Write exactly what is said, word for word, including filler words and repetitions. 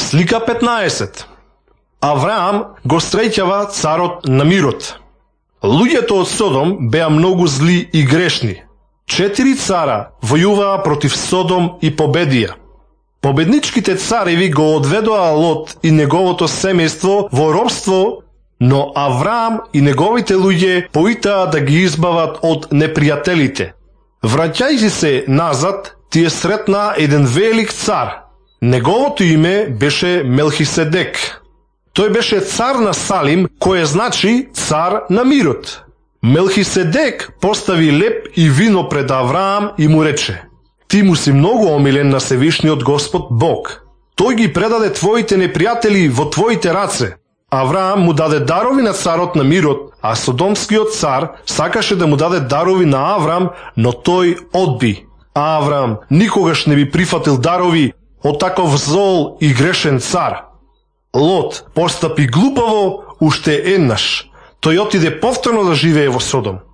Слика петнаесет. Авраам го среќава царот на мирот. Луѓето од Содом беа многу зли и грешни. Четири цара војуваа против Содом и победија. Победничките цареви го одведоа Лот и неговото семејство во робство, но Авраам и неговите луѓе поитаа да ги избават од непријателите. Враќајќи се назад, тие сретнаа еден велик цар. Неговото име беше Мелхиседек. Тој беше цар на Салим, кое значи цар на мирот. Мелхиседек постави леп и вино пред Авраам и му рече: ти му си многу омилен на Севишниот Господ Бог. Тој ги предаде твоите непријатели во твоите раце. Авраам му даде дарови на царот на мирот, а Содомскиот цар сакаше да му даде дарови на Авраам, но тој одби. Авраам никогаш не би прифатил дарови од таков зол и грешен цар. Лот постапи глупаво уште еднаш. Тој отиде повторно да живее во Содом.